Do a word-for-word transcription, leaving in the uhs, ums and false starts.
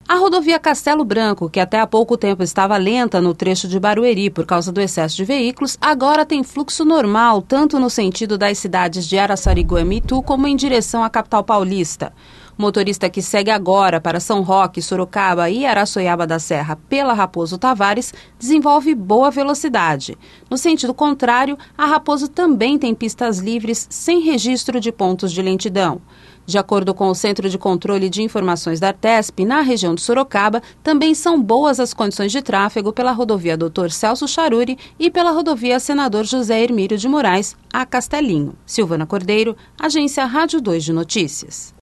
A rodovia Castelo Branco, que até há pouco tempo estava lenta no trecho de Barueri por causa do excesso de veículos, agora tem fluxo normal, tanto no sentido das cidades de Araçariguama e Itu, como em direção à capital paulista. O motorista que segue agora para São Roque, Sorocaba e Araçoiaba da Serra pela Raposo Tavares desenvolve boa velocidade. No sentido contrário, a Raposo também tem pistas livres sem registro de pontos de lentidão. De acordo com o Centro de Controle de Informações da Artesp, na região de Sorocaba, também são boas as condições de tráfego pela rodovia doutor Celso Charuri e pela rodovia Senador José Hermílio de Moraes, a Castelinho. Silvana Cordeiro, Agência Rádio dois de Notícias.